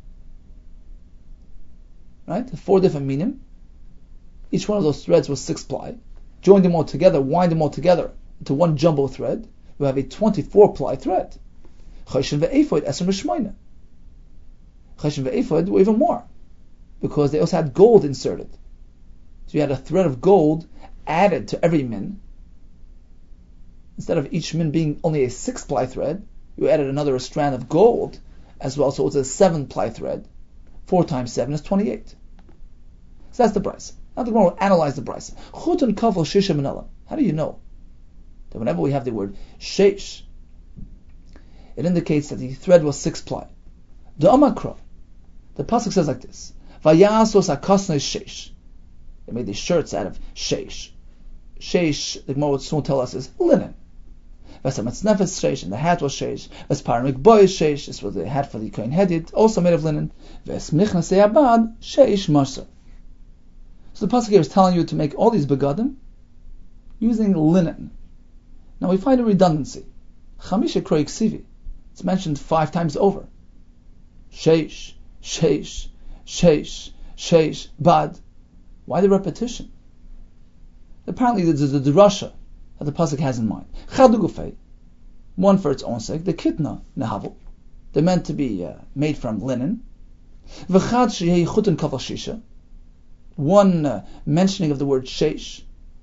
[SPEAKER 2] Right? Four different minim. Each one of those threads was six ply. Join them all together, wind them all together into one jumbo thread. We have a twenty-four ply thread. Choshen ve'ephod esem rishmoina. Choshen ve'ephod were even more, because they also had gold inserted. So you had a thread of gold added to every min. Instead of each min being only a six-ply thread, you added another strand of gold as well, so it's a seven-ply thread. Four times seven is twenty-eight. So that's the price. Now the Gemara will analyze the price. Chutun kafel shisha minela. How do you know that whenever we have the word sheish, it indicates that the thread was six-ply? The Amakra, the pasuk says like this: Vayasos hakasnei sheish. They made these shirts out of sheish. Sheish, the Gemara will soon tell us, is linen. Vesametznefes sheish, and the hat was sheish. Vesparamik boy sheish, this was the hat for the Kohen Hedid, also made of linen. Vesmichnesei abad sheish maser. So the pasuk here is telling you to make all these begadim using linen. Now we find a redundancy. Chamisha kroik sivi. It's mentioned five times over. Sheish, sheish, sheish, sheish, bad. Why the repetition? Apparently there's a drasha that the pasuk has in mind. Chadu gufei, one for its own sake. The kitna nehavel, they're meant to be uh, made from linen. V'chad sheyei chutun kafal shisha. One uh, mentioning of the word sheish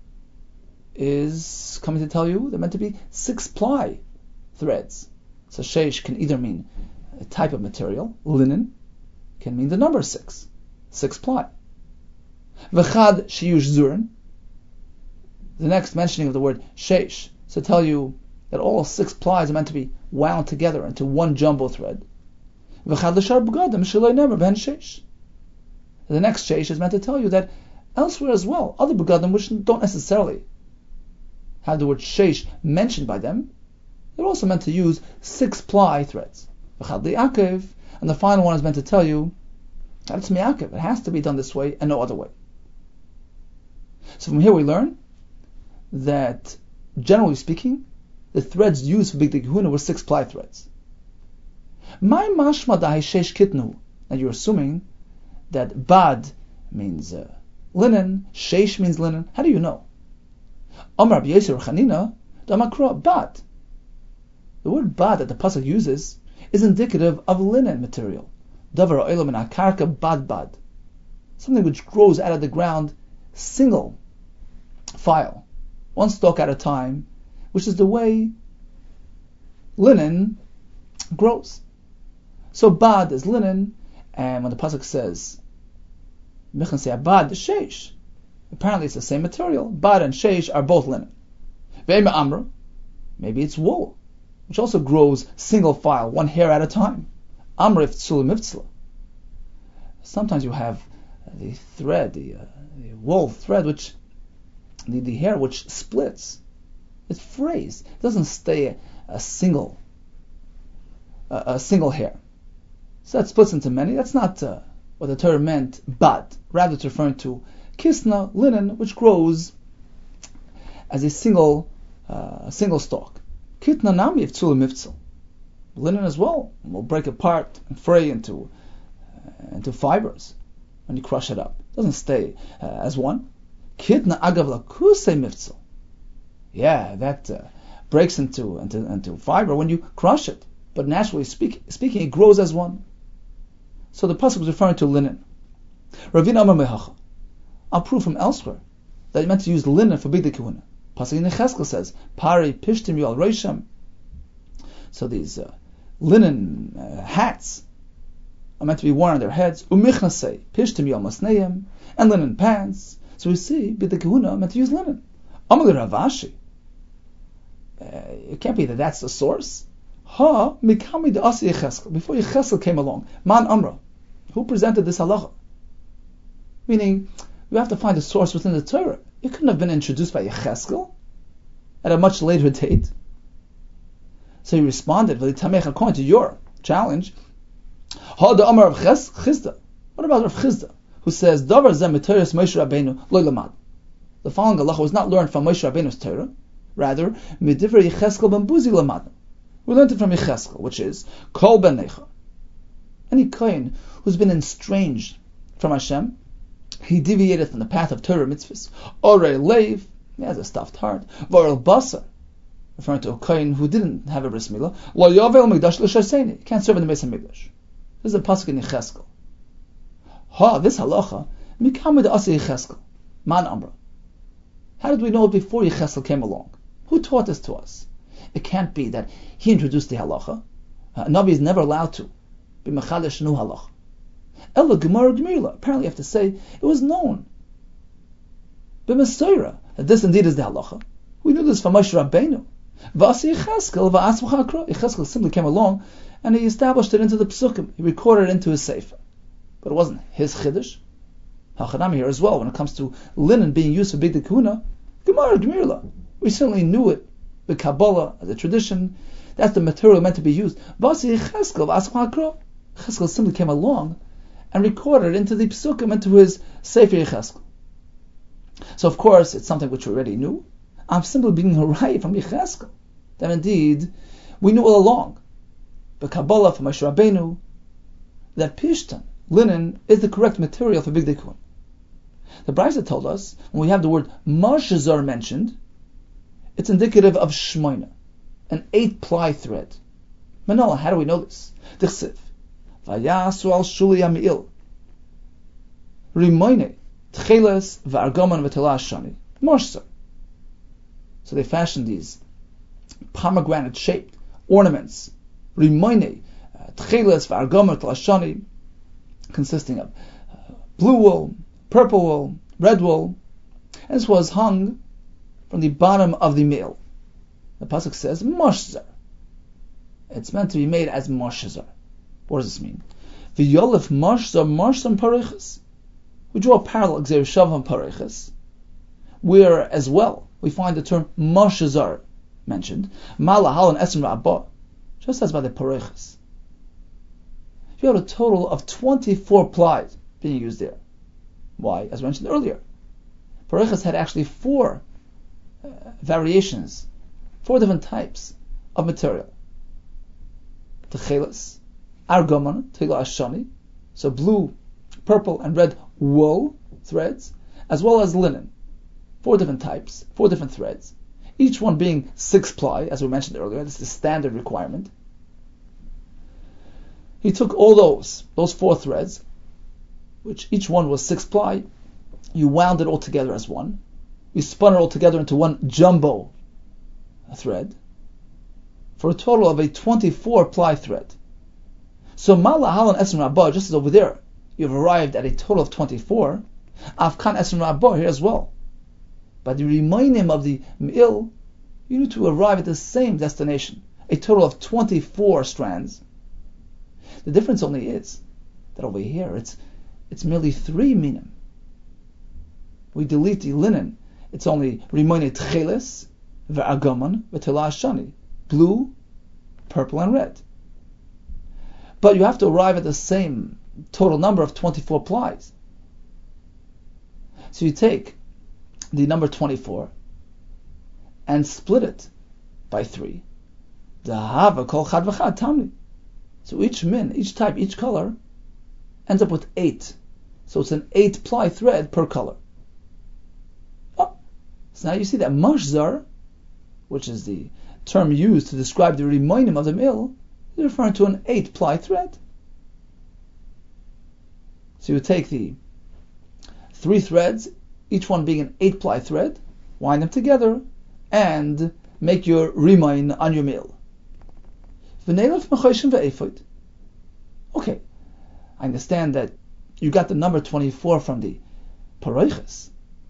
[SPEAKER 2] is coming to tell you they're meant to be six ply threads. So sheish can either mean a type of material, linen, can mean the number six, six ply. V'chad sheyush zurin. The next mentioning of the word sheish to tell you that all six plies are meant to be wound together into one jumbo thread. V'chad l'shar b'gadim sheloi nemer ben sheish. The next sheish is meant to tell you that elsewhere as well, other begadim which don't necessarily have the word sheish mentioned by them, they're also meant to use six ply threads. V'chad li'akev, and the final one is meant to tell you that it's mi'akev. It has to be done this way and no other way. So from here we learn that, generally speaking, the threads used for Bigdei Kehuna were six ply threads. My mashma da sheish kitnu. Now you're assuming that bad means uh, linen, sheish means linen. How do you know? Amar Rabbi Yosef Chanina, Damakra bad. The word bad that the pasuk uses is indicative of linen material. Davar ha'olam min hakarka bad bad, something which grows out of the ground, single file, one stalk at a time, which is the way linen grows. So bad is linen, and when the pasuk says Mechon say bad sheish. Apparently it's the same material. Bad and sheish are both linen. Ve'ema amra, maybe it's wool, which also grows single file, one hair at a time. Amra iftzula mivtzla. Sometimes you have the thread, the, uh, the wool thread, which the, the hair which splits. It frays. It doesn't stay a, a single a, a single hair. So that splits into many. That's not uh, what the Torah meant, but rather it's referring to kisna, linen, which grows as a single uh, single stalk. Kitna nami iftzula mivtzal. Linen as well will break apart and fray into uh, into fibers when you crush it up. It doesn't stay uh, as one. Kitna agav lakuse mivtzal. Yeah, that uh, breaks into, into into fiber when you crush it. But naturally speak, speaking, it grows as one. So the pasuk was referring to linen. Ravina Amar Mehacha. I'll prove from elsewhere that it meant to use linen for bigdei kehuna. Pasuk in Yechezkel says, "Pari pishtim yal reisham." So these uh, linen uh, hats are meant to be worn on their heads. Umichnasei pishtim yal masneim, and linen pants. So we see bigdei kehuna meant to use linen. Amar Ravashi. Uh, it can't be that that's the source. Ha mikami de asi Yechezkel. Before Yechezkel came along, man amra, who presented this halacha? Meaning, you have to find a source within the Torah. It couldn't have been introduced by Yechezkel at a much later date. So he responded, according to your challenge, Ha de amar of Chizda. What about Rav Chizda, who says, Davar zeh mitoras Moshe Rabbeinu lo lamad. The following halacha was not learned from Moshe Rabbeinu's Torah. Rather, midivrei Yechezkel ben Buzi lamad. We learned it from Yechezkel, which is Kol ben Necha. Any kohen who's been estranged from Hashem, he deviated from the path of Torah mitzvahs. Orei leiv, he has a stuffed heart. Vorel basar, referring to a kohen who didn't have a bris milah. Lo yavel mikdash l'shaseni, he can't serve in the Beis Hamikdash. This is a pasuk in Yechezkel. Ha, this halacha, mikamid asi Yechezkel, man amra. How did we know it before Yechezkel came along? Who taught this to us? It can't be that he introduced the halacha. A Navi is never allowed to be mechadash nu halacha. Ella Gemara Gemirla. Apparently, you have to say it was known. B'Mesorah that this indeed is the halacha. We knew this from Moshe Rabbeinu. V'asi Yechezkel v'asmucha akra. Yechezkel simply came along and he established it into the psukim. He recorded it into his sefer, but it wasn't his chiddush. Hachanami here as well. When it comes to linen being used for bigdei kehuna, Gemara Gemirla. We certainly knew it. The Kabbalah, as a tradition, that's the material meant to be used. V'asi Yechezkel v'asmucha akra. Yechezkel simply came along and recorded into the psukim, into his Sefer Yechezkel. So of course, it's something which we already knew. I'm simply being right from Yechezkel. That indeed, we knew all along. The Kabbalah from Moshe Rabbeinu, that pishtan, linen, is the correct material for bigdei kehuna. The Brisa told us, when we have the word marshazar mentioned, it's indicative of shmoina, an eight-ply thread. Manola, how do we know this? Dichsiv. Vayasu al shuli yamil. Rimoine tcheles v'argaman v'tela shani. Morsar. So they fashioned these pomegranate-shaped ornaments. Rimoine tcheles v'argaman v'tela shani, consisting of uh, blue wool, purple wool, red wool. And this was hung from the bottom of the meal. The pasuk says moshzar. It's meant to be made as moshzar. What does this mean? V'yolef moshzar moshzar pareiches. We draw a parallel Gzeir Shavam pareiches, where as well we find the term moshzar mentioned. Malahal and Esrim Rabbah, just as by the pareiches. You have a total of twenty-four plies being used there. Why? As mentioned earlier, pareiches had actually four uh, variations, four different types of material. Techeles, argaman, tila ashani, so blue, purple, and red wool threads, as well as linen. Four different types, four different threads, each one being six ply, as we mentioned earlier. This is the standard requirement. He took all those, those four threads, which each one was six ply, you wound it all together as one. You spun it all together into one jumbo thread, for a total of a twenty-four ply thread. So Malahal and Esrim Rabbah, just as over there, you've arrived at a total of twenty-four. Afkan Esrim Rabbo here as well. By the remaining of the Me'il, you need to arrive at the same destination, a total of twenty-four strands. The difference only is that over here it's it's merely three minim. We delete the linen. It's only remaining tcheles, ve'agaman, ve'tela shani, blue, purple, and red. But you have to arrive at the same total number of twenty-four plies. So you take the number twenty-four and split it by three. Dahava kol chad v'chad tamli. So each min, each type, each color ends up with eight. So it's an eight ply thread per color. Oh. So now you see that mashzar, which is the term used to describe the remaining of the Me'il, is referring to an eight ply thread. So you take the three threads, each one being an eight ply thread, wind them together, and make your remain on your Me'il. Okay, I understand that you got the number twenty-four from the Paroiches.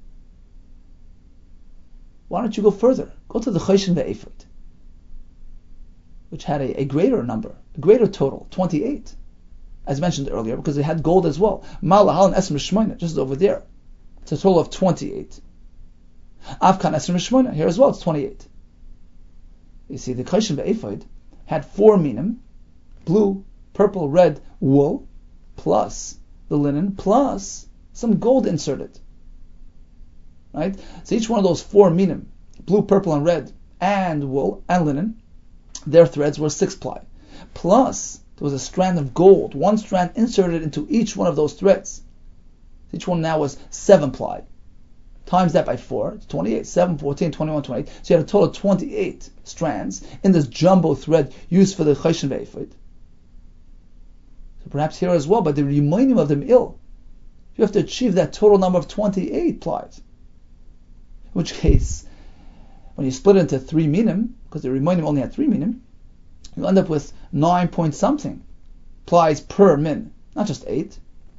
[SPEAKER 2] Why don't you go further? Go to the Choshen ve'Ephod, which had a, a greater number, a greater total, twenty-eight, as mentioned earlier, because it had gold as well. Malahal and Esrim Shmoina, just over there. It's a total of twenty-eight. Afkan Esrim Shmoina, here as well, it's twenty-eight. You see, the Choshen ve'Ephod had four minim, blue, purple, red, wool, plus the linen, plus some gold inserted. Right? So each one of those four minim, blue, purple, and red, and wool, and linen, their threads were six ply. Plus, there was a strand of gold, one strand inserted into each one of those threads. Each one now was seven ply. Times that by four, it's twenty-eight. seven, fourteen, twenty-one, twenty-eight. So you had a total of twenty-eight strands in this jumbo thread used for the Choshen ve'Ephod. So perhaps here as well, but the remaining of the Me'il, you have to achieve that total number of twenty-eight plies. In which case, when you split it into three minim, because the remaining only had three minim, you end up with nine point something plies per min, not just eight.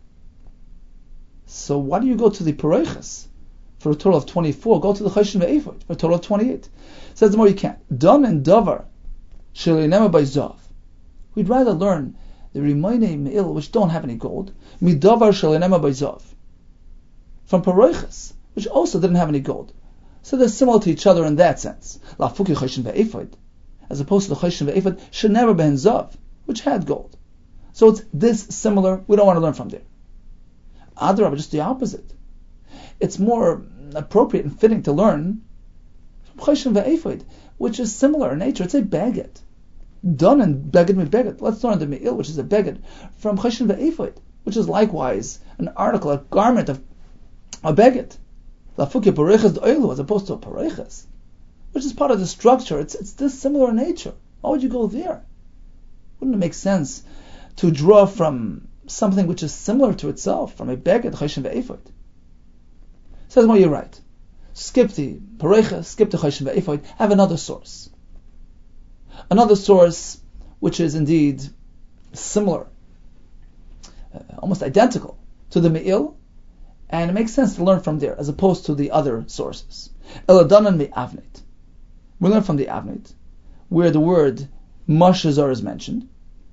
[SPEAKER 2] So why do you go to the Paroiches for a total of twenty-four? Go to the Choshen ve'Ephod for a total of twenty-eight. Says the more you can't. Dam and davar shelinema by zav. We'd rather learn the remaining Me'il which don't have any gold, midavar shelinema by zav, from Paroiches, which also didn't have any gold. So they're similar to each other in that sense. Lafuki Choshen ve'Ephod, as opposed to the Choshen ve'Ephod should never be in zav, which had gold. So it's this similar. We don't want to learn from there. Adrabah, just the opposite. It's more appropriate and fitting to learn from Choshen ve'Ephod, which is similar in nature. It's a beged. Done and beged mi beged. Let's learn the Me'il, which is a beged, from Choshen ve'Ephod, which is likewise an article, a garment of a beged. Lafuki Paroiches d'oilu, as opposed to a Paroiches, which is part of the structure. It's it's this similar in nature. Why would you go there? Wouldn't it make sense to draw from something which is similar to itself, from a beged, Choshen ve'Ephod? Says, well, you're right. Skip the Paroiches, skip the Choshen ve'Ephod, have another source. Another source which is indeed similar, uh, almost identical to the Me'il, and it makes sense to learn from there as opposed to the other sources. Eladanan mi avnit. We learn from the avnit, where the word mashazar is mentioned,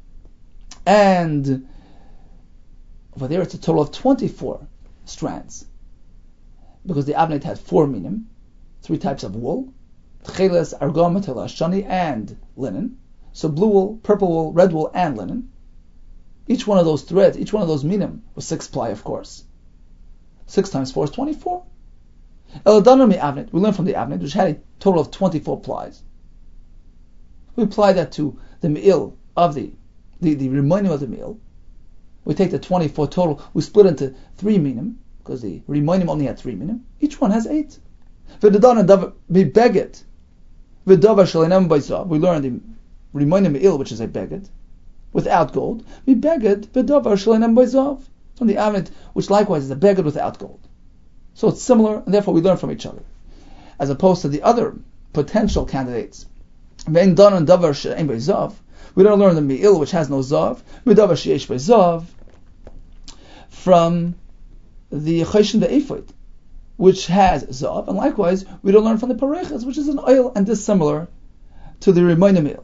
[SPEAKER 2] and over there it's a total of twenty-four strands, because the avnit had four minim, three types of wool, tcheles, argam, tela, shani, and linen. So blue wool, purple wool, red wool, and linen. Each one of those threads, each one of those minim was six ply, of course. Six times four is twenty-four. Eladanan mi avnit. We learn from the avnit, which had a total of twenty-four plies. We apply that to the Me'il of the, the, the remaining of the Me'il. We take the twenty-four total, we split into three minim, because the remaining only had three minim. Each one has eight. V'dadan davar mi beged. V'davar shelinema by zav. We learn the remaining Me'il, which is a beged, without gold. Mi beged v'davar shelinema by zav. From the avnit, which likewise is a beged without gold. So it's similar, and therefore we learn from each other, as opposed to the other potential candidates. Ve'en danan davar she'ein by zav. We don't learn the Me'il, which has no zav. V'davar she'esh by zav. from the Choshen Ve'ephod, which has Zav, and likewise we don't learn from the Pareches, which is an oil and dissimilar to the Rimoina meal.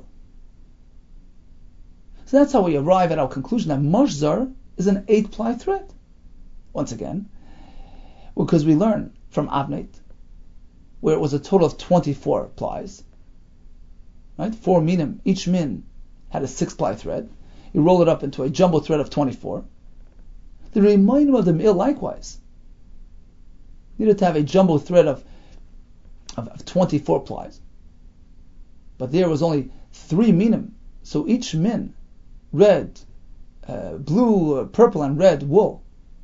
[SPEAKER 2] So that's how we arrive at our conclusion that Mashzar is an eight-ply thread. Once again, because we learn from Avneit, where it was a total of twenty-four plies, right? Four minim, each min had a six-ply thread. You roll it up into a jumbo thread of twenty-four. The Rimoina of the meal likewise needed to have a jumbo thread of, of, of twenty-four plies. But there was only three minim, so each min, red, uh, blue, uh, purple, and red wool,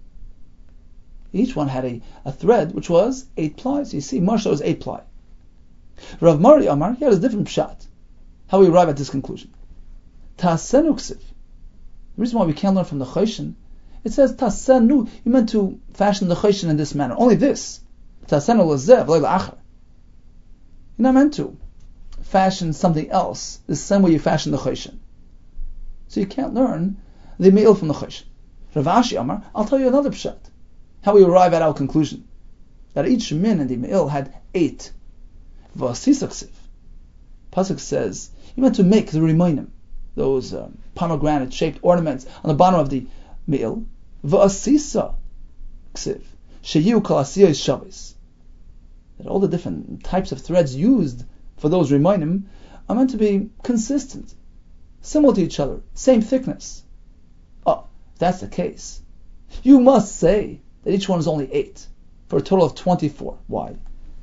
[SPEAKER 2] each one had a, a thread which was eight plies. You see, Marsha was eight ply. Rav Mari Amar, he had a different pshat. How we arrive at this conclusion. Tasenu ksiv. The reason why we can't learn from the Choshen, it says Tasenu, you meant to fashion the Choshen in this manner. Only this. Tasenu lezev, leila achar. You're not meant to fashion something else the same way you fashion the Choshen. So you can't learn the meal from the Choshen. Rav Ashi Amar, I'll tell you another pshat. How we arrive at our conclusion that each min in the me'il had eight. V'asisaksiv. Pasuk says you meant to make the rimonim, those um, pomegranate-shaped ornaments on the bottom of the me'il. V'asisa ksiv sheyu kol asiyos shavis. That all the different types of threads used for those rimonim are meant to be consistent, similar to each other, same thickness. Oh, if that's the case, you must say that each one is only eight, for a total of twenty-four. Why?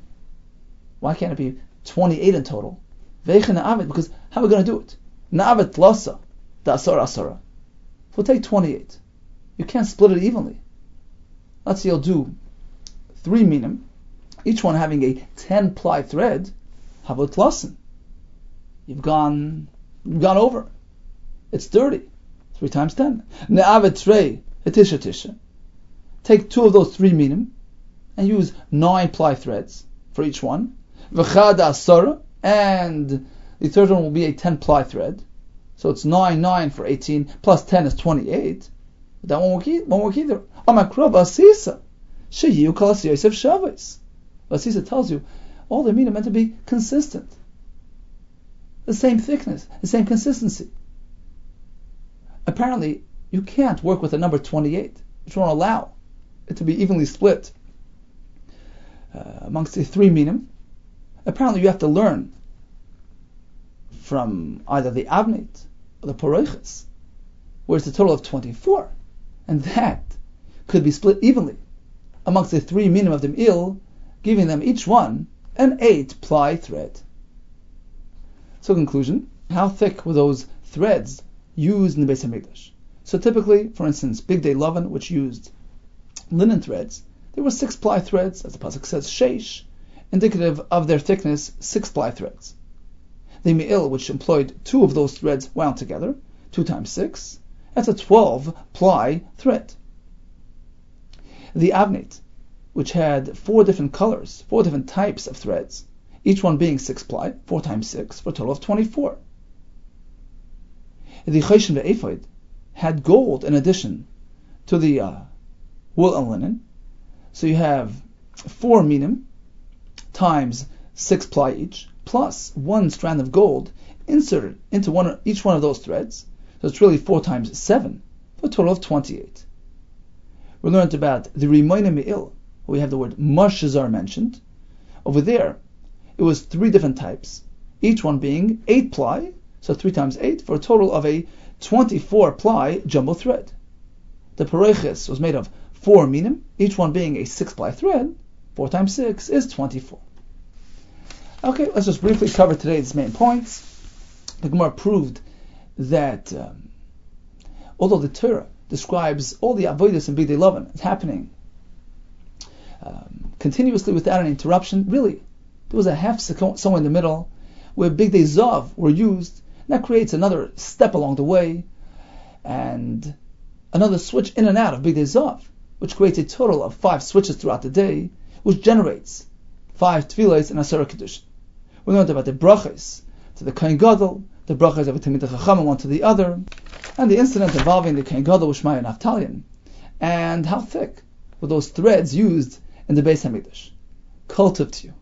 [SPEAKER 2] Why can't it be twenty-eight in total? Because how are we going to do it? Na'avet lasa, da asara asara. We'll take twenty-eight. You can't split it evenly. Let's say you'll do three minim, each one having a ten-ply thread. Havot lasan. You've gone, you've gone over. It's thirty. Three times ten. Na'avet trei, etisha tisha. Take two of those three minim and use nine ply threads for each one. V'chada asara, and the third one will be a ten ply thread. So it's nine, nine for eighteen, plus ten is twenty-eight. But that won't work either. Won't work either. Amakrav asisa, sheyu kol asiyos shavis. Asisa tells you all the minim meant to be consistent, the same thickness, the same consistency. Apparently, you can't work with the number twenty-eight, which won't allow it to be evenly split uh, amongst the three minim. Apparently you have to learn from either the Avneit or the Pareches, where it's a total of twenty-four, and that could be split evenly amongst the three minim of the me'il, giving them each one an eight-ply thread. So conclusion, how thick were those threads used in the Beis HaMikdash? So typically, for instance, Big Day Lavan, which used linen threads, there were six-ply threads, as the pasuk says, sheish, indicative of their thickness, six-ply threads. The me'il, which employed two of those threads wound together, two times six, that's a twelve-ply thread. The Avneit, which had four different colors, four different types of threads, each one being six-ply, four times six, for a total of twenty-four. The Choshen Ve'ephod had gold in addition to the uh, wool and linen. So you have four minim times six ply each, plus one strand of gold inserted into one each one of those threads. So it's really four times seven, for a total of twenty-eight. We learned about the Rimoina Me'il. We have the word Mashazar mentioned. Over there, it was three different types, each one being eight ply, so three times eight, for a total of a twenty-four ply jumbo thread. The Pareches was made of four minim, each one being a six-ply thread. Four times six is twenty-four. Okay, let's just briefly cover today's main points. The Gemara proved that um, although the Torah describes all the avodas in Big Day Lavan as happening um, continuously without an interruption, really, there was a half second somewhere in the middle where Big Day Zav were used, and that creates another step along the way, and another switch in and out of Big Day Zav, which creates a total of five switches throughout the day, which generates five tefillos and asara kedushin. We learned about the brachas to the Kohen Gadol, the brachas of a Talmidei Chacham one to the other, and the incident involving the Kohen Gadol with Shmaya and Naftalion, And how thick were those threads used in the Beis Hamikdash? Kol tov to you.